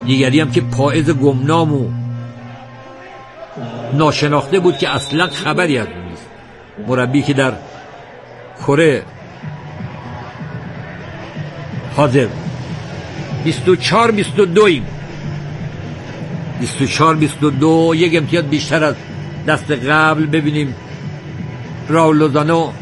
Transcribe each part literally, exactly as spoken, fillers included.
دیگری هم که پائز گمنام و ناشناخته بود که اصلا خبری از اون نیست. مربی که در کره حاضر بیست و چهار بیست و دو ایم بیست و چهار بیست و دو، یک امتیاز بیشتر از دست قبل. ببینیم راول لوزانو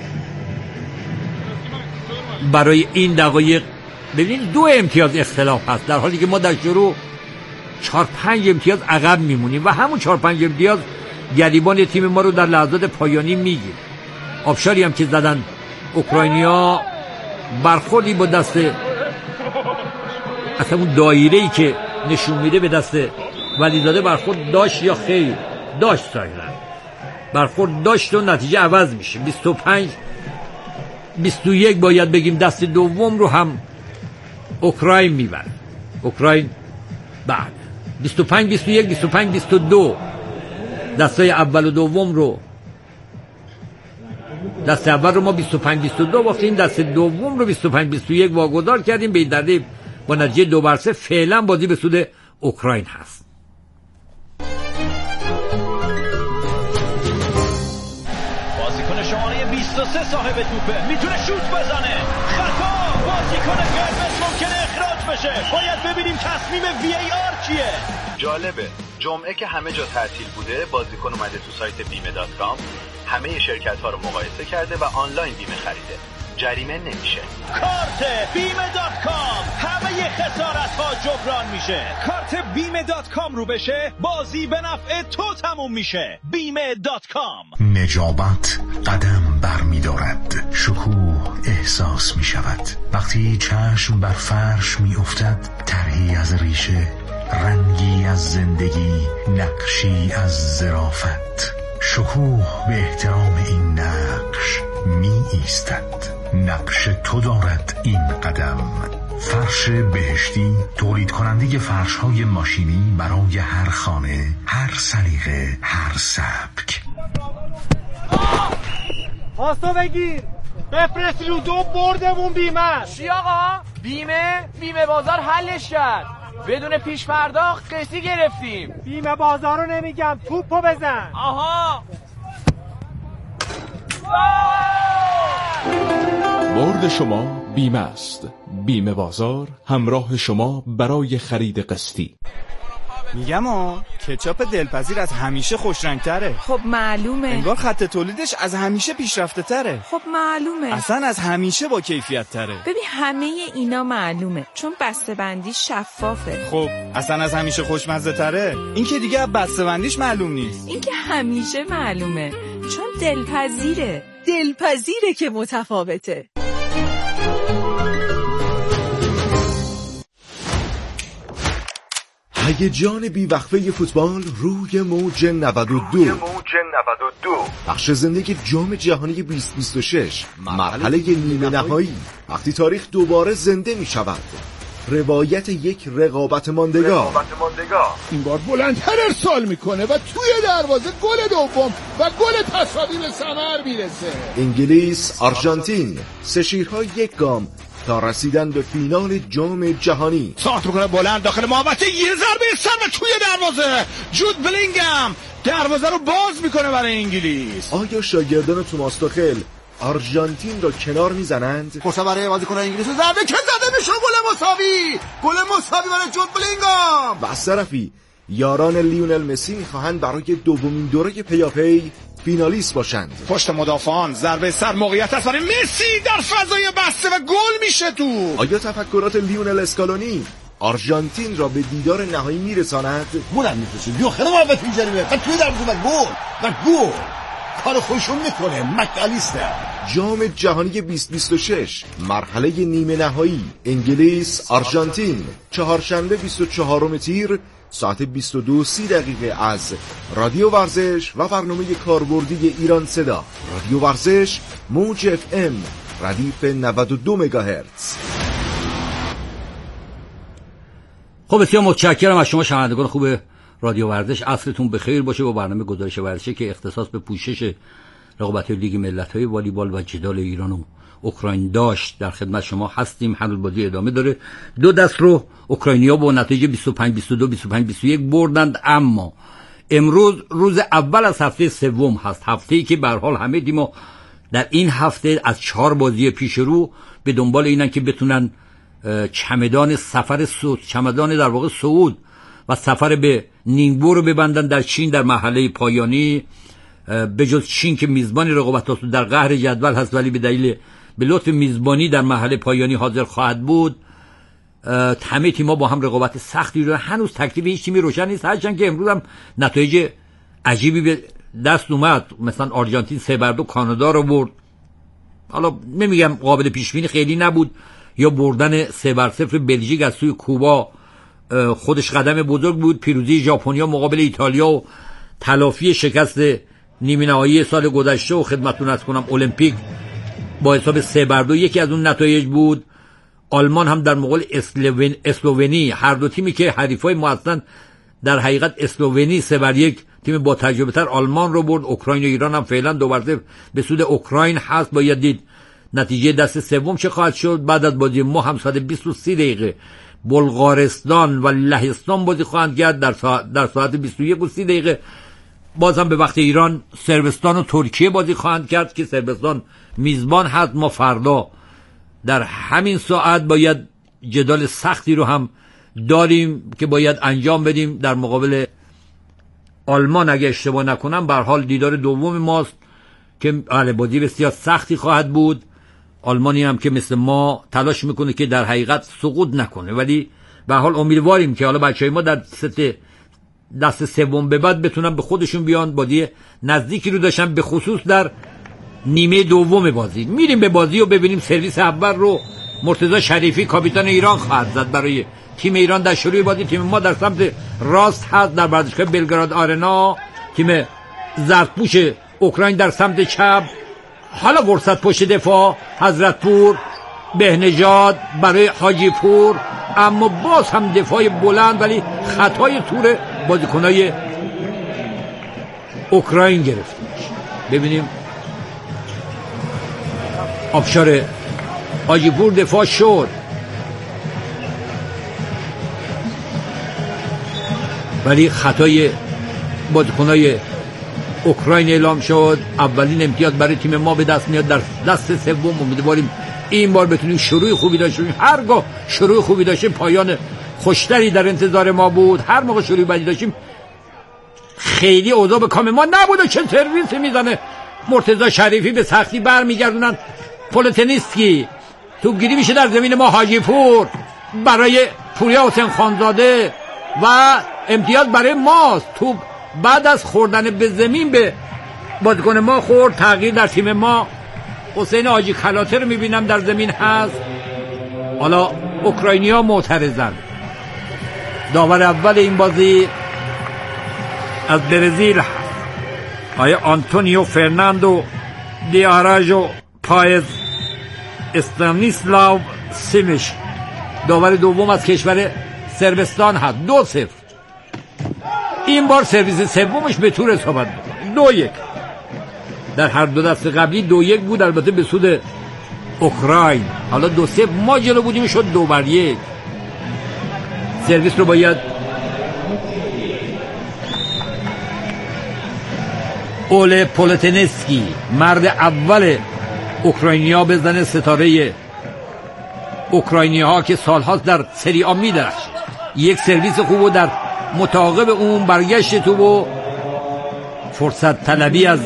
برای این دقایق، ببینید دو امتیاز اختلاف هست، در حالی که ما در شروع چهار پنج امتیاز عقب میمونیم و همون چهار پنج امتیاز گریبان تیم ما رو در لحظات پایانی میگیر. آبشاری هم که زدن اوکراینیا برخوردی با دست، اصلا اون دایره‌ای که نشون میده به دست ولیزاده برخورد داشت یا خیر؟ داشت. ظاهرا برخورد داشت و نتیجه عوض میشه. بیست و پنج بیست و یک باید بگیم. دست دوم رو هم اوکراین میبره. اوکراین بعد بیست و پنج بیست و یک بیست و پنج بیست و دو دستای اول و دوم رو، دست اول رو ما بیست و پنج بیست و دو باختیم، دست دوم رو بیست و پنج بیست و یک واگذار کردیم. به این دلیل با نتیجه دو بر سه فعلا بازی به سود اوکراین هست. بازیکن شماره بیست و سه صاحب توپه، میتونه شوت بزنه. خطا، بازیکن قرمز ممکنه اخراج بشه. باید ببینیم تصمیم وی ای آر چیه. جالبه جمعه که همه جا تعطیل بوده، بازیکن اومده تو سایت بیمه دات کام، همه شرکت ها رو مقایسه کرده و آنلاین بیمه خریده. جریمه نمیشه. کارت بیمه دات کام، همه خسارت ها جبران میشه. کارت بیمه دات کام رو بشه، بازی به نفع تو تموم میشه. بیمه دات کام. نجابت قدم بر می دارد، شکوه احساس می شود وقتی چشم بر فرش می افتد. طرحی از ریشه، رنگی از زندگی، نقشی از ظرافت. شکوه به احترام این نقش می ایستد. نقش تو دارد این قدم. فرش بهشتی، تولید کننده فرش های ماشینی برای هر خانه، هر سلیقه، هر سبک. پاسو بگیر، بفرست رو دو، بردمون بیمه. چی آقا؟ بیمه؟ بیمه بازار حلش کرد، بدون پیش پرداخت قسطی گرفتیم. بیمه بازار رو نمیگم، توپو بزن. آها. برد شما بیمه است. بیمه بازار همراه شما برای خرید قسطی. میگم ها کچاپ دلپذیر از همیشه خوشرنگتره. خب معلومه. انگار خط تولیدش از همیشه پیشرفته تره. خب معلومه. اصلا از همیشه با کیفیت تره. ببین همه اینا معلومه چون بسته بندی شفافه. خب اصلا از همیشه خوشمزه تره. این که دیگه بسته بندیش معلوم نیست. این که همیشه معلومه چون دلپذیره. دلپذیره که متفاوته. هیجان بی‌وقفه فوتبال روی موج نود و دو. بخش زندگی جام جهانی بیست بیست و شش، مرحله نیمه نهایی. وقتی تاریخ دوباره زنده می شود، روایت یک رقابت ماندگار. این بار بلندتر ارسال میکنه و توی دروازه گل دوم و گل تساوی به ثمر میرسه. انگلیس آرژانتین، سه شیرها یک گام تا رسیدن به فینال جام جهانی. سانت میکنه بلند داخل محوطه، یه ضربه سر و توی دروازه. جود بلینگهم دروازه رو باز میکنه برای انگلیس. آیا شاگردان توماس توخل آرژانتین را کنار میزنند؟ فرصت برای بازیکن انگلیس، ضربه که زده میشه، گل مساوی. گل مساوی برای جود بلینگهم. و از طرفی یاران لیونل مسی میخواهند برای دومین دوره پیاپی فینالیست باشند. پشت مدافعان ضربه سر موقعیت است برای مسی در فضای بسته و گل میشه تو. آیا تفکرات لیونل اسکالونی آرژانتین را به دیدار نهایی میرساند؟ گل میفرسته بیا خیلی محبت می‌جریمه و توی دروازه و گل و گل کار خودشون میکنه. مکالیستر. جام جهانی بیست بیست و شش، مرحله نیمه نهایی، انگلیس آرژانتین، چهارشنبه بیست و چهارم تیر ساعت بیست و دو و سی دقیقه از رادیو ورزش و برنامه کاربردی ایران صدا. رادیو ورزش، موج اف ام، ردیف نود و دو مگاهرتز. خب بسیار متشکرم از شما شنوندگان خوب رادیو ورزش. عصرتون بخیر باشه با برنامه گزارش ورزشی که اختصاص به پوشش رقابت لیگ ملت‌های والیبال و جدال ایران و اوکراین داشت. در خدمت شما هستیم. هنوز بازی ادامه داره. دو دست رو اوکراینیا با نتیجه بیست و پنج بیست و دو بیست و پنج بیست و یک بردند. اما امروز روز اول از هفته سوم هست، هفته‌ای که به هر حال همه تیم‌ها در این هفته از چهار بازی پیش رو به دنبال اینن که بتونن چمدان سفر صعود، چمدان در واقع صعود و سفر به نینگبو رو ببندن در چین در مرحله پایانی. به جز چین که میزبان رقابت است در قهر جدول هست، ولی به دلیل به لطف میزبانی در مرحله پایانی حاضر خواهد بود. همه تیم‌ها با هم رقابت سختی رو، هنوز تکلیف هیچ تیمی روشن نیست، هرچند که امروز هم نتایج عجیبی به دست اومد. مثلا آرژانتین سه بر دو کانادا رو برد. حالا نمیگم قابل پیش بینی خیلی نبود، یا بردن سه بر صفر بلژیک از سوی کوبا خودش قدم بزرگ بود. پیروزی ژاپنیا مقابل ایتالیا و تلافی شکست نیمه نهایی سال گذشته و خدمتتون عرض کنم المپیک با حساب سه بر دو یکی از اون نتایج بود. آلمان هم در مقابل اسلوون... اسلوونی، هر دو تیمی که حریفای ما هستن، در حقیقت اسلوونی سه بر یک تیم با تجربه تر آلمان رو برد. اوکراین و ایران هم فعلا دو بر صفر به سود اوکراین هست. باید دید نتیجه دست سوم چه خواهد شد. بعد از بازی ما هم ساعت بیست و سه دقیقه بلغارستان و لهستان بازی خواهند کرد. در ساعت در ساعت بیست و یک و سی دقیقه باز هم به وقت ایران صربستان و ترکیه بازی خواهند کرد که صربستان میزبان هست. ما فردا در همین ساعت باید جدال سختی رو هم داریم که باید انجام بدیم در مقابل آلمان. اگه اشتباه نکنم به هر حال دیدار دوم ماست که بازی بسیار سختی خواهد بود. آلمانی هم که مثل ما تلاش میکنه که در حقیقت سقوط نکنه، ولی به هر حال امیدواریم که حالا بچهای ما در ست دست سوم به بعد بتونن به خودشون بیان. بازی نزدیکی رو داشتن، به خصوص در نیمه دوم بازی. میریم به بازی و ببینیم. سرویس اول رو مرتضی شریفی کاپیتان ایران خواهد زد برای تیم ایران در شروع بازی. تیم ما در سمت راست هست در ورزشگاه بلگراد آرنا، تیم زردپوش اوکراین در سمت چپ. حالا فرصت پشت دفاع حضرتپور، بهنژاد برای حاجی پور، اما باز هم دفاع بلند، ولی خطای تور بازیکنای اوکراین گرفته میشه. ببینیم آبشار حاجی پور دفاع شد، ولی خطای بازیکنای اوکراین اعلام شد. اولین امتیاز برای تیم ما به دست میاد در دست سوم. امیدواریم این بار بتونیم شروع خوبی داشته باشیم. هرگاه شروع خوبی داشتیم پایان خوشتری در انتظار ما بود. هر موقع شروع بدی داشتیم خیلی اوضاع به کام ما نبود. و چه سرویسی میزنه مرتضی شریفی، به سختی برمیگردونن پولتنیسکی. توپگیری میشه در زمین ما. حاجی پور برای پوریا حسین خانزاده و امتیاز برای ماست. توپ بعد از خوردن به زمین به بازیکن ما خورد. تغییر در تیم ما. حسین حاجی کلاته رو میبینم در زمین هست. حالا اوکراینیا معترضن. داور اول این بازی از برزیل هست، آیا آنتونیو فرناندو دیاراژو پایز استانیسلاو سیمش. داور دوم از کشور صربستان هست. دو صفر. این بار سرویس سومش به طور حسابت بود. دو یک. در هر دو دست قبلی دو یک بود، البته به سود اوکراین. حالا دو صفر ما جلو بودیم، شد دو بر یک. سرویس رو باید اوله پولتنسکی، مرد اول اوکراینیا، بزنه. ستاره اوکراینی ها که سالهاست در سری آ میدرخشه. یک سرویس خوب و در متعاقب اون برگشت تو و فرصت طلبی از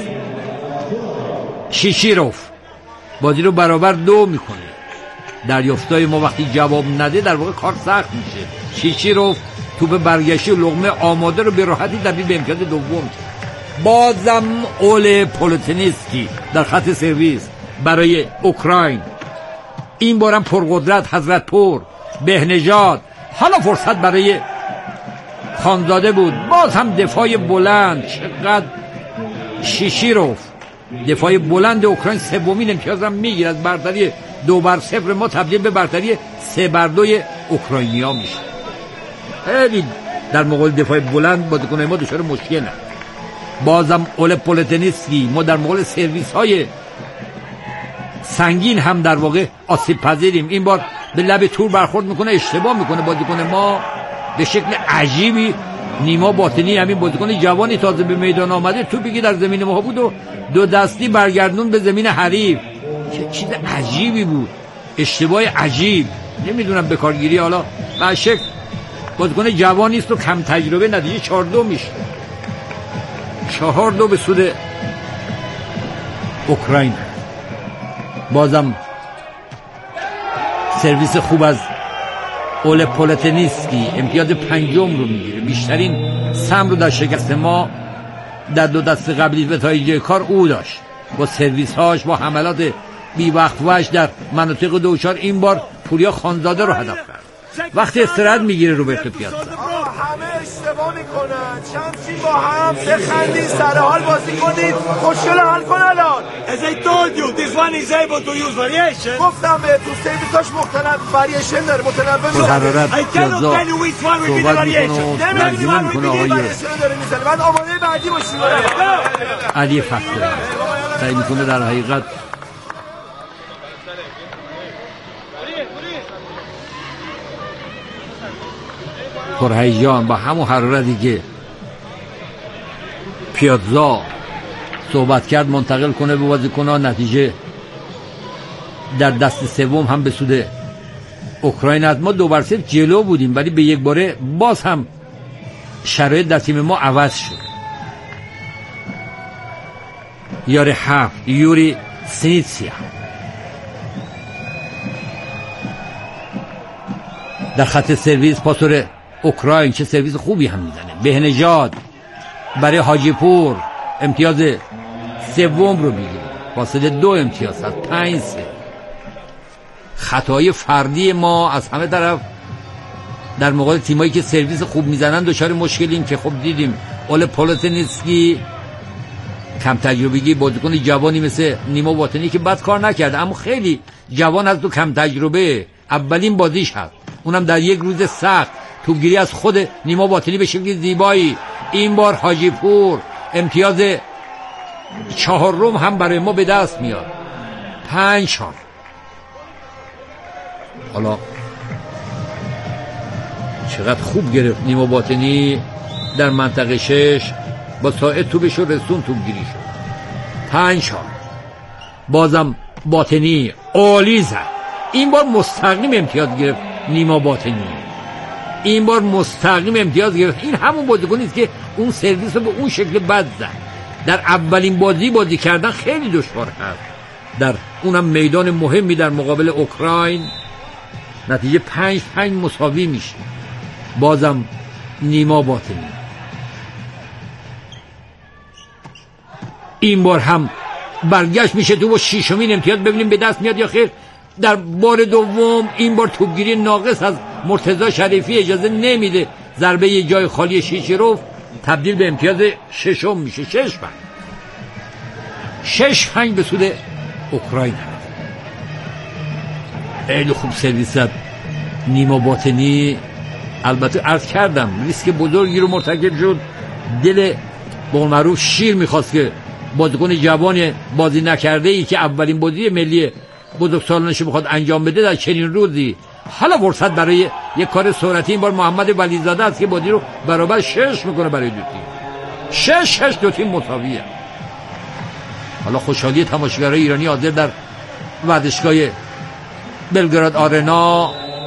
شیشیروف بازی رو برابر دو میکنه. دریافتای ما وقتی جواب نده در واقع کار سخت میشه. شیشیروف توپ برگشتی و لقمه آماده رو به راحتی تبدیل به امتیاز دوم. بازم اول پولتنیسکی در خط سرویس برای اوکراین. این بارم پرقدرت حضرتپور، بهنژاد. حالا فرصت برای خانزاده بود. باز هم دفاع بلند. چقدر شیشیروف دفاع بلند اوکراین سومین امتیاز هم میگیره. از برتری دو بر صفر ما تبدیل به برتری سه بر دوی اوکراینیا میشه. خیلی در مقابل دفاع بلند بازیکنان ما دچار مشکل هست. بازم اول پولتنیسکی. ما در مقابل سرویس های سنگین هم در واقع آسیب پذیریم. این بار به لب تور برخورد میکنه، اشتباه میکنه بازیکن ما به شکل عجیبی. نیما باطنی، همین بازیکن جوانی تازه به میدان آمده، تو بگی در زمین ما بود و دو دستی برگردون به زمین حریف. چه چیز عجیبی بود، اشتباه عجیب. نمیدونم به کارگیری حالا به شکل بازیکن جوانی است و کم تجربه. نتیجه چهار دو میشه، چهار دو به سود اوکراین. بازم سرویس خوب از اول پولتنیسکی، امتیاز پنجم رو میگیره. بیشترین سهم رو در شکست ما در دو دست قبلی نتایج کار او داشت، با سرویس هاش، با حملات بی وقت وش در مناطق دوچار. این بار پوریا خانزاده رو هدف کرد. وقتی استراحت میگیره روبرتو پیازا. همه اشتباه میکنن. چند با هم بخندید، سر حال بازی کنید، مشکل حل کن الان. As I told you, this one is able to use variation. گفتم بهتون سرویساش مختلف واریشن داره، متنوع با حرارت پیازا صحبت میکنه، نمیدونم وی بی واریشن داره میزنه. بعد آماده بعدی باشید. علی فخری سعی میکنه در حقیقت پرهیجان با همون حرارتی که پیازا صحبت کرد منتقل کنه به بازیکنان. نتیجه در دست سوم هم به سود اوکراین است. ما دو بر صفر جلو بودیم ولی به یک باره باز هم شرایط در تیم ما عوض شد. یار هفت یوری سینیتسیا در خط سرویس پاسور اوکراین. چه سرویس خوبی هم میزنه. بهنژاد برای حاجی پور امتیاز سوم رو میگیره، فاصله دو امتیاز از پنج سه. خطای فردی ما از همه طرف در مقابل تیمایی که سرویس خوب میزنن دچار مشکلیم که خب دیدیم اول پولتنیسکی کم تجربگی، بازیکن جوانی مثل نیما باطنی که بد کار نکرده اما خیلی جوان از تو کم تجربه. اولین بازیش هست، اونم در یک روز سخت. توپگیری از خود نیما باطنی به شکل زیبایی. این بار حاجی پور امتیاز چهارم هم برای ما به دست میاد. پنج چهار. حالا چقدر خوب گرفت نیما باطنی در منطقه شش، با ساعد توپش رو رسون، توپگیری شد. پنج چهار. بازم باطنی عالی زد. این بار مستقیم امتیاز گرفت نیما باطنی. این بار مستقیم امتیاز گرفت. این همون بازیکنی است که اون سرویس رو به اون شکل بد زد. در اولین بازی بازی کردن خیلی دشوار هست، در اونم میدان مهمی در مقابل اوکراین. نتیجه پنج پنج مساوی میشه. بازم نیما باطنی این بار هم برگشت میشه تو با شیشمین امتیاز. ببینیم به دست میاد یا خیر. در بار دوم این بار توپگیری ناقص از مرتضی شریفی اجازه نمیده ضربه یه جای خالی شیشروف تبدیل به امتیاز ششم میشه. شش پنج شش پنج به سود اوکراین. خیلی خوب سرویس زد نیما باطنی. البته عرض کردم ریسک بزرگی رو مرتکب شد. دل به قول معروف شیر میخواست که بازیکن جوان بازی نکرده ای که اولین بازی ملی بزرگسالانش بخواد انجام بده در چنین روزی، حالا فرصت برای یک کار سرعتی. این بار محمد ولیزاده است که بازی رو برابر شش میکنه برای دو تیم. شش شش دو تیم مساویه. حالا خوشحالی تماشاگرای ایرانی حاضر در ورزشگاه بلگراد آرنا.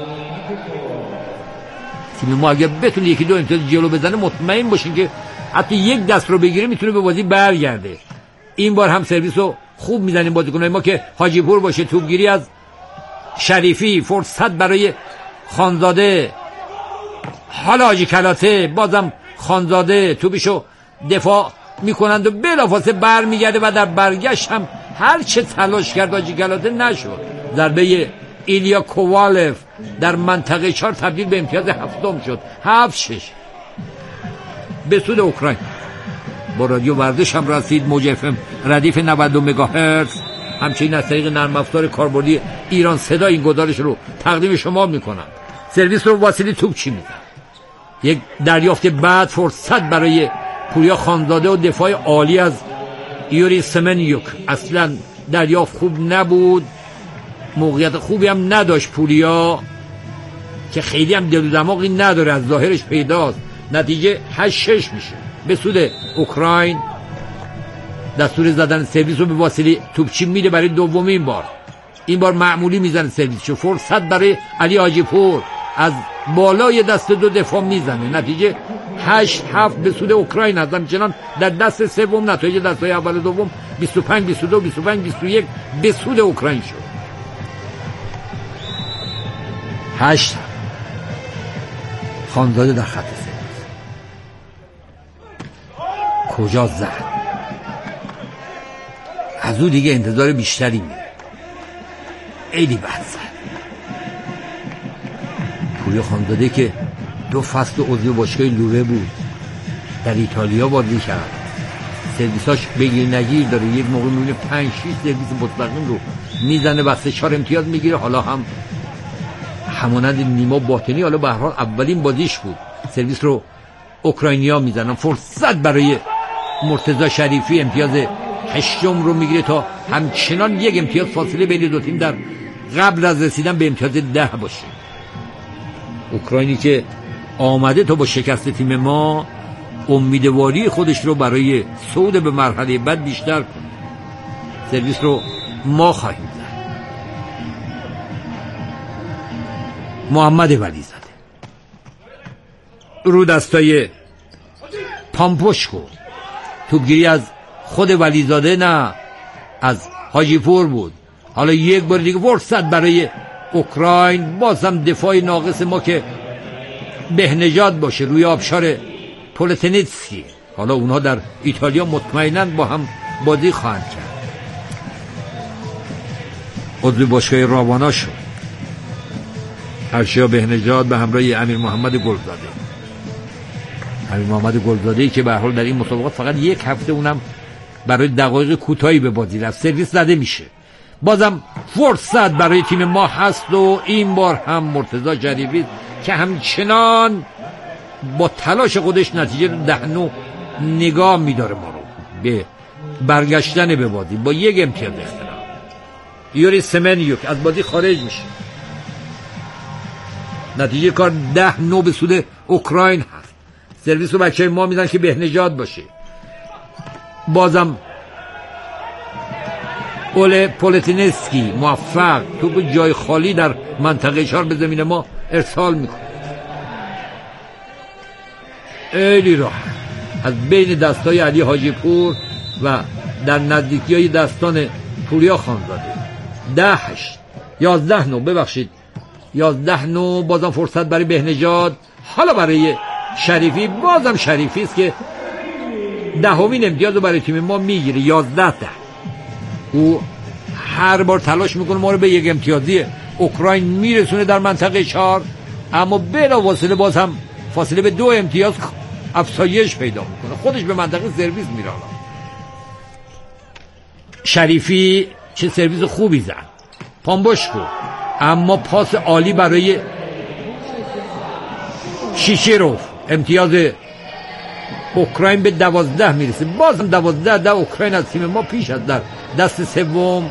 تیم ما اگه بتونه یکی دو امتیاز جلو بزنه مطمئن باشین که حتی یک دست رو بگیره میتونه به بازی برگرده. این بار هم سرویس رو خوب میزنیم بازیکنای ما که حاجی پور باشه. توپگیری از شریفی، فرصت برای خانزاده. حالا حاجی کلاته، بازم خانزاده توپشو دفاع میکنند و بلافاصله برمیگرده و در برگشت هم هر چه تلاش کرد حاجی کلاته نشد. ضربه ایلیا کووالف در منطقه چهار تبدیل به امتیاز هفتم شد. هفت شش به سود اوکراین. با رادیو ورزش هم رسید. موج اف ام ردیف نود و دو مگاهرتز. همچنین از طریق نرم افزار کاربردی ایران صدا این گزارش رو تقدیم شما میکنم. سرویس رو واسیلی توپچی میزن. یک دریافت بعد فرصت برای پوریا خانزاده و دفاع عالی از یوری سمنیوک. اصلا دریافت خوب نبود، موقعیت خوبی هم نداشت پوریا که خیلی هم دل و دماغی نداره، از ظاهرش پیداست. نتیجه هشت شش میشه به سود اوکراین. دستور زدن سرویس رو به واسطه توپچی میده برای دومین بار. این بار معمولی میزنه سرویسشو. فرصت برای علی حاجی پور از بالای دست دو دفاع میزنه. نتیجه هشت هفت به سود اوکراین هست. همچنان در دست سوم نتایج دستای اول و دوم بیست و پنج بیست و دو بیست و پنج بیست و یک به سود اوکراین شد. هشت خانزاده در خط سرویس کجا زد؟ از او دیگه انتظار بیشتری میره. خیلی بد زد. پوریا خانزاده که دو فصل عضو باشگاه لوره بود، در ایتالیا بازی کرد، سرویساش بگیر نگیر داره. یک موقع میبینه پنج شیش سرویس مستقیم رو میزنه و سه چهار امتیاز میگیره. حالا هم همانند نیما باطنی، حالا به هر حال اولین بازیش بود، سرویس رو اوکراینیا میزنن. فرصت برای مرتضی شریفی، امتیاز هشتم رو میگیره تا همچنان یک امتیاز فاصله بین دو تیم در قبل از رسیدن به امتیاز ده باشه. اوکراینی که آمده تا با شکست تیم ما امیدواری خودش رو برای صعود به مرحله بعد بیشتر کنه. سرویس رو ما خواهیم زد. محمد ولی زده رو دستای پامپوشکو. توپگیری از خود ولیزاده، نه از حاجی پور بود. حالا یک بار دیگه فرصت برای اوکراین. بازم دفاع ناقص ما که بهنژاد باشه روی آبشار پولتنیتسکی. حالا اونها در ایتالیا مطمئناً با هم بازی خواهند کرد. عضو باشگاه راوانا شد ارشیا بهنژاد به همراه امیر محمد گلزاده. امیر محمد گلزاده‌ای که به هر حال در این مسابقات فقط یک هفته اونم برای دقایق کوتاهی به بازی رفت. سرویس زده میشه. بازم فرصت برای تیم ما هست و این بار هم مرتضی شریفی که همچنان با تلاش خودش نتیجه ده نو نگاه میداره ما رو به برگشتن به بازی با یک امتیاز اختلاف. یوری سمنیوک از بازی خارج میشه. نتیجه کار ده نو به سود اوکراین هست. سرویس رو بچه ما میدن که بهنژاد باشه. بازم اول پولتینسکی موفق توپ جای خالی در منطقه چهار به زمین ما ارسال میکنه. خیلی راحت از بین دستای علی حاجی پور و در نزدیکی های دستان پوریا خانزاده. ده هشت یازده نو ببخشید یازده نو. بازم فرصت برای بهنژاد، حالا برای شریفی. بازم شریفی است که دهمین امتیاز رو برای تیم ما میگیره. یازده ده. او هر بار تلاش میکنه ما رو به یک امتیازی اوکراین میرسونه در منطقه چهار، اما بلا واسطه باز هم فاصله به دو امتیاز افزایش پیدا میکنه. خودش به منطقه سرویس میره. شریفی چه سرویس خوبی زد پامبوشکو، اما پاس عالی برای شیشیروف. امتیاز اوکراین به دوازده میرسه. بازم دوازده ده اوکراین از تیم ما پیش است در دست سوم.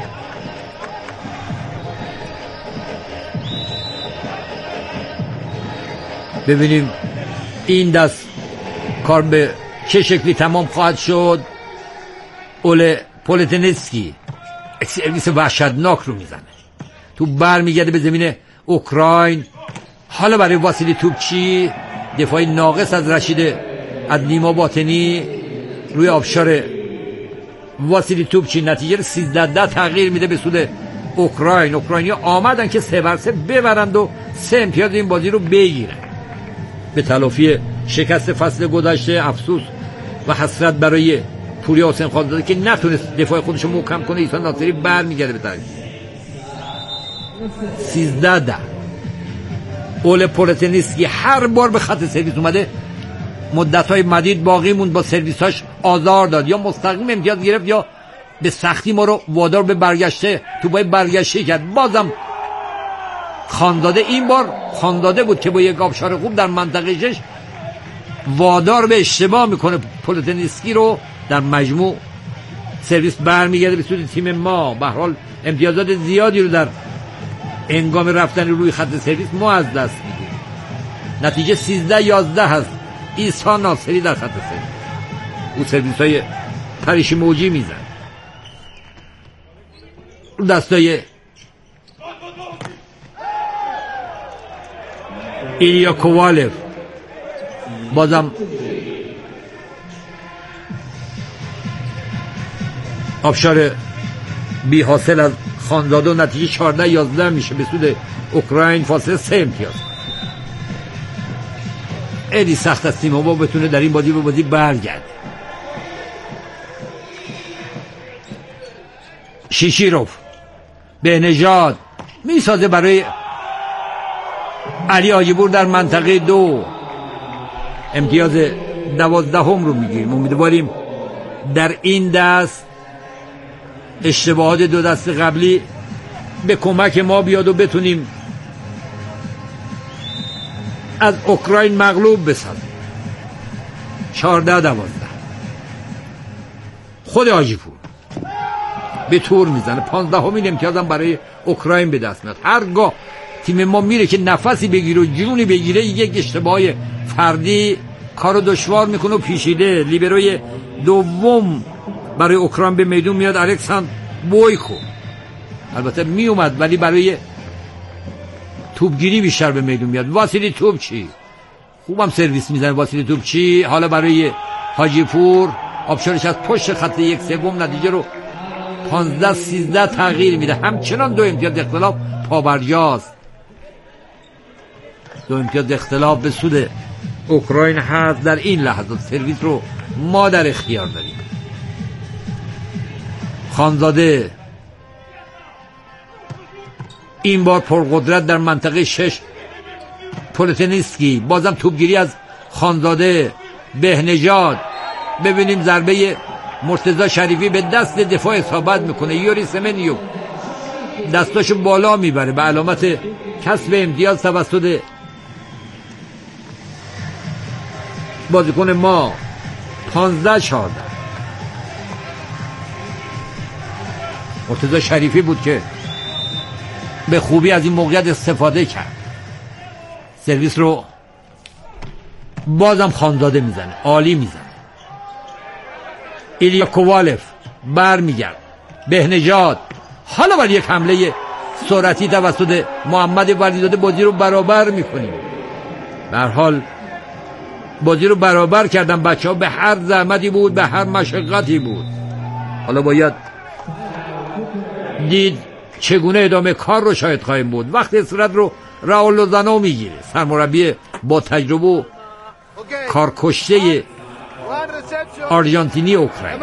ببینیم این دست کار به چه شکلی تمام خواهد شد. اول پولتنسکی سرویس وحشتناک رو میزنه. تو بر میگرده به زمین اوکراین. حالا برای واسیلی توپچی، دفاعی ناقص از رشید از نیما باطنی روی آبشار واسیلی توپچی. نتیجه سیزده ده تغییر میده به سود اوکراین. اوکراینی آمدن که سه بر سه ببرند و سه امتیاز این بازی رو بگیرن. به تلافی شکست فصل گذشته افسوس و حسرت برای پوریا حسین خانزاده که نتونست دفاع خودش رو محکم کنه. ایسان ناصری بر میگرده به طرف سیزده ده. اول پولتنیسکی هر بار به خط سرویس اومده، مدت‌های مدید باقی موند، با سرویساش آزار داد، یا مستقیم امتیاز گرفت یا به سختی ما رو وادار به برگشته تو باید برگشته کرد. بازم خانزاده، این بار خانزاده بود که با یک آبشار خوب در منطقه شش وادار به اشتباه میکنه پولتنیسکی رو، در مجموع سرویس برمیگرده به سود تیم ما. به هر حال امتیازات زیادی رو در هنگام رفتن روی خط سرویس ما از دست میدیم. نتیجه سیزده یازده هست. عیسی ناصری در خط سرویس، او سرویس های پریش موجی میزن رو دستای ایلیا کووالف. بازم آبشار بی حاصل از خانزاده و نتیجه چهارده یازده میشه به سود اوکراین. فاصله سه امتیاز. خیلی سخت است تیم ما بتونه در این بازی به بازی برگرده. شیشیروف به نژاد میسازه برای علی آجیپور در منطقه دو. امتیاز دوازدهم رو میگیریم. امیدواریم در این دست اشتباهات دو دست قبلی به کمک ما بیاد و بتونیم از اوکراین مغلوب بسازیم. چهارده دوازده. خود آجیپور به تور میزنه. پانزدهمین امتیاز هم برای اوکراین به دست میاد. هرگاه تیم ما میره که نفسی بگیره و جونی بگیره، یک اشتباه فردی کارو دشوار میکنه و پیچیده. لیبروی دوم برای اوکراین به میدون میاد، الکساندر بویکو. البته میومد ولی برای توپگیری بیشتر به میدون میاد. واسیلی توپچی خوبم سرویس میزنه. واسیلی توپچی حالا برای حاجیپور آبشارش از پشت خط یک سوم نتیجه رو پانزده سیزده تغییر میده. همچنان دو امتیاز اختلاف پابرجاست. دو امتیاز اختلاف به سود اوکراین هست. در این لحظات سرویس رو ما در اختیار داریم. خانزاده این بار پرقدرت در منطقه شش. پولتنیسکی بازم توپگیری از خانزاده. بهنژاد ببینیم ضربه مرتضی شریفی به دست دفاع اصابت میکنه. یوری سمنیو دستاشو بالا میبره به علامت کسب امتیاز توسط بازیکن ما. پانزده چهارده. مرتضی شریفی بود که به خوبی از این موقعیت استفاده کرد. سرویس رو بازم خانزاده میزنه. عالی میزنه. ایلیا کووالف بر میگرد. بهنژاد حالا بر یک حمله سرعتی توسط محمد ولیزاده بازی رو برابر میکنیم. به هر حال بازی رو برابر کردن بچه ها. به هر زحمتی بود، به هر مشقتی بود. حالا باید دید چگونه ادامه کار رو شاید خواهیم بود. وقت استراحت رو راول لوزانو میگیره، سرمربی با تجربه و کارکشته آرژانتینی اوکراین.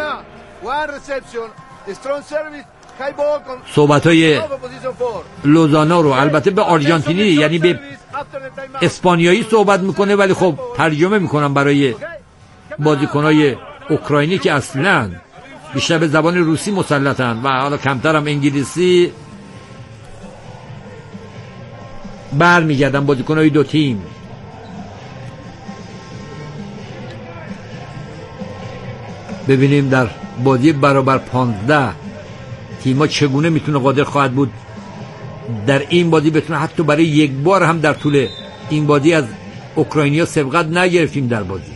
صحبت‌های لوزانو رو البته به آرژانتینی یعنی به اسپانیایی صحبت میکنه، ولی خب ترجمه میکنم برای بازیکنای اوکراینی که اصلاً بیشتر به زبان روسی مسلطن و حالا کمتر هم انگلیسی. بر میگردن بازیکنای دو تیم. ببینیم در بازی برابر پانزده تیما چگونه میتونه قادر خواهد بود در این بازی بتونه حتی برای یک بار هم در طول این بازی از اوکراینیا سبقت نگرفتیم در بازی.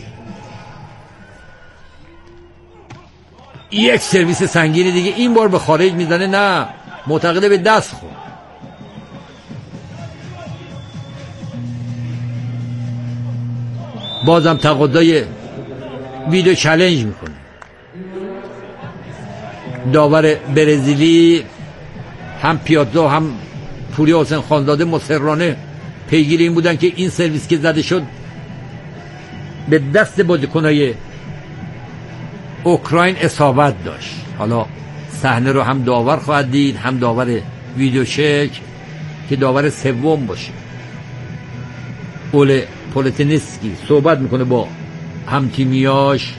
یک سرویس سنگین دیگه این بار به خارج میزنه. نه، معتقده به دست خورد. بازم تقاضای ویدیو چالش میکنه. داور برزیلی هم پیازا هم پوری حسین خانزاده مصرانه پیگیر این بودن که این سرویس که زده شد به دست بازیکنای اوکراین اصابت داشت. حالا صحنه رو هم داور خواهد دید، هم داور ویدیو چک که داور سوم باشه. اول پولتنیسکی صحبت میکنه با هم تیمیاش.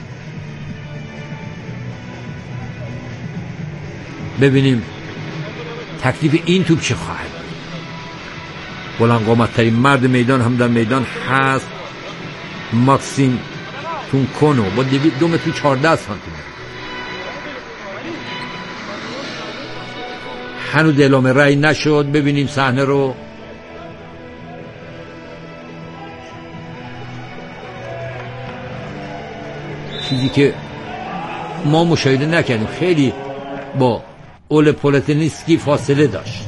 ببینیم تکلیف این توپ چه خواهد. بلند قامت ترین مرد میدان هم در میدان هست. ماکسیم تونکونو با دو متر و چهارده سانتی متر. هنوز اعلام رأی نشد. ببینیم صحنه رو. چیزی که ما مشاهده نکردیم، خیلی با اول پولتنیسکی فاصله داشت.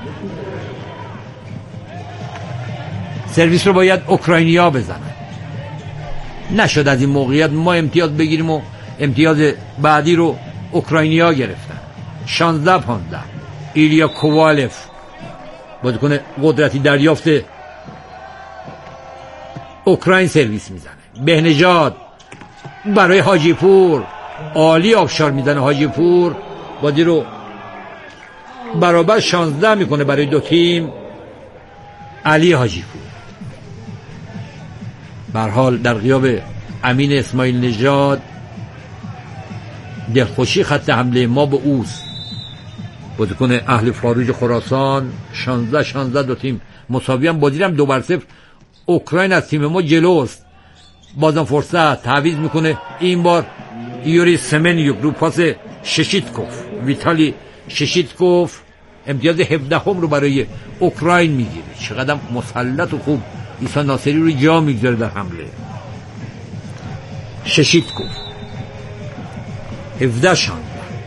سرویس رو باید اوکراینیا بزنن. نشد از این موقعیت ما امتیاز بگیریم و امتیاز بعدی رو اوکراینیا گرفتن. شانزده پانزده ایلیا کووالف بازیکن قدرتی دریافت اوکراین سرویس میزنه. بهنژاد برای حاجی پور عالی آبشار میزنه. حاجی پور بازی رو برابر شانزده میکنه برای دو تیم. علی حاجی پور به هر حال در غیاب امین اسماعیل نژاد دلخوشی خط حمله ما به اوست. بازیکن اهل فاروج خراسان. شانزده شانزده دو تیم مساوی هم. بازی هم دو بر صفر اوکراین از تیم ما جلوست. بازم فرصت تعویض میکنه. این بار یوری سمنیوک رو پاس ششیتکوف. ویتالی ششیتکوف امتیاز هفده هم رو برای اوکراین میگیره. چقدر مسلط و خوب عیسی ناصری رو جا میگذاره در حمله. ششیتکوف هفده شان.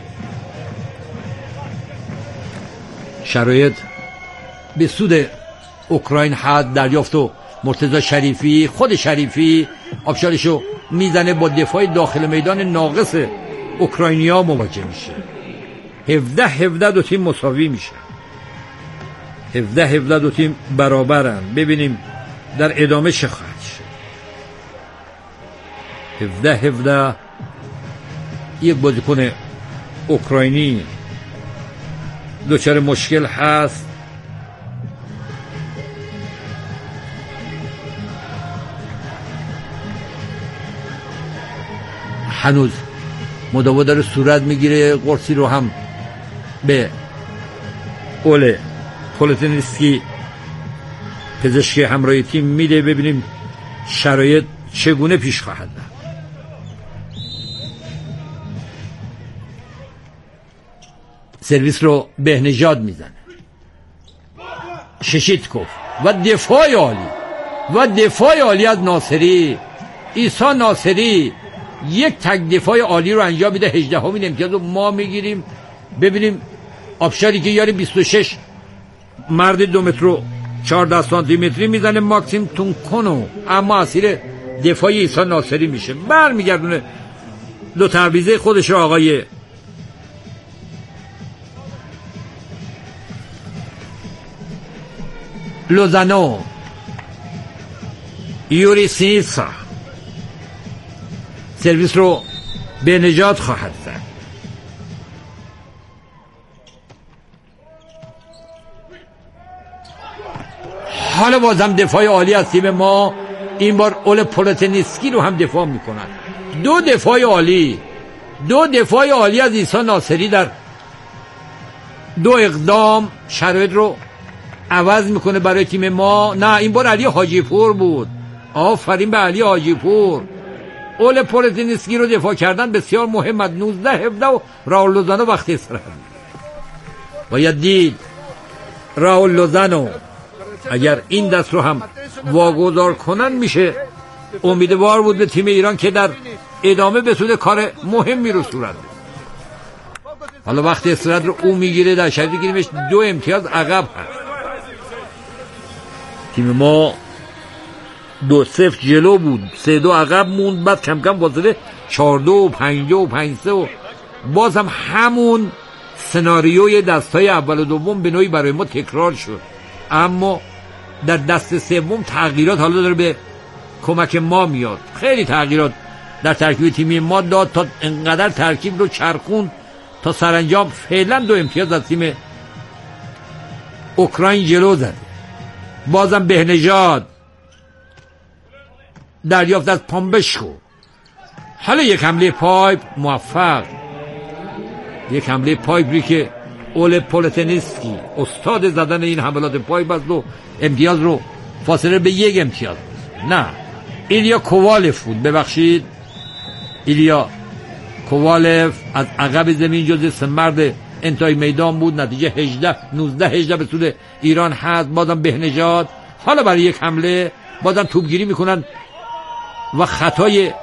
شرایط به سود اوکراین حد دریافت و مرتضی شریفی خود شریفی آبشارشو میزنه. با دفاع داخل میدان ناقص اوکراینیا مواجه میشه. هفده هفده دو تیم مساوی میشه. هفده هفده دو تیم برابرن. ببینیم در ادامه چه خواهد شد. هفده هفده یک بازیکن اوکراینی دچار مشکل هست. هنوز مداوا داره صورت میگیره. قرصی رو هم به اول پولتنیسکی پزشکی همراهی تیم میده. ببینیم شرایط چگونه پیش خواهد رفت. سرویس رو بهنژاد میزنه. ششیتکوف و دفاع عالی و دفاع عالی از ناصری. عیسی ناصری یک تک دفاع عالی رو انجام میده. هجده همین امتیاز رو ما میگیریم. ببینیم آبشاری که یاری بیست و شش مرد دو متر و چهارده سانتی متری میزنه. ماکسیم تونکونو اما اسیر دفاع عیسی ناصری میشه. برمیگردونه دو تعویضه خودش رو آقای لوزانو. یوری سینیتسا سرویس رو به نجات خواهد زد. حالا بازم دفاع عالی از تیم ما. این بار اول پولتنیسکی رو هم دفاع میکنن. دو دفاع عالی دو دفاع عالی از عیسی ناصری در دو اقدام شرایط رو عوض میکنه برای تیم ما. نه این بار علی حاجی پور بود. آفرین به علی حاجی پور. اول پولتنیسکی رو دفاع کردن بسیار مهم. نوزده هفده و راول لوزانو وقت استراحت. باید دید راول لوزانو اگر این دست رو هم واگذار کنن میشه امیدوار بود به تیم ایران که در ادامه به سود کار مهمی رو صورت بده. حالا وقت استراحت رو او میگیره. در شرطی گیریمش دو امتیاز عقب هست. تیم ما دو صفر جلو بود. سه دو عقب موند. بعد کم کم فاصله چهار دو و پنج دو و پنج سه و باز هم همون سناریوی دستای اول و دوم به نوعی برای ما تکرار شد. اما در دست سوم تغییرات حالا داره به کمک ما میاد. خیلی تغییرات در ترکیب تیمی ما داد تا انقدر ترکیب رو چرخوند تا سرانجام فعلا دو امتیاز از تیم اوکراین جلو زده. بازم بهنژاد دریافت از پامبشکو. حالا یک حمله پایپ موفق. یک حمله پایپی که اول پولتنیسکی استاد زدن این حملات پایپ است و امتیاز رو فاصله به یک امتیاز. نه ایلیا کووالف بود. ببخشید ایلیا کووالف از عقب زمین جزو سه مرد انتهای میدان بود. نتیجه هجده نوزده هجده به سود ایران هست. بازم بهنژاد حالا برای یک حمله بازم توپگیری میکنن و خطای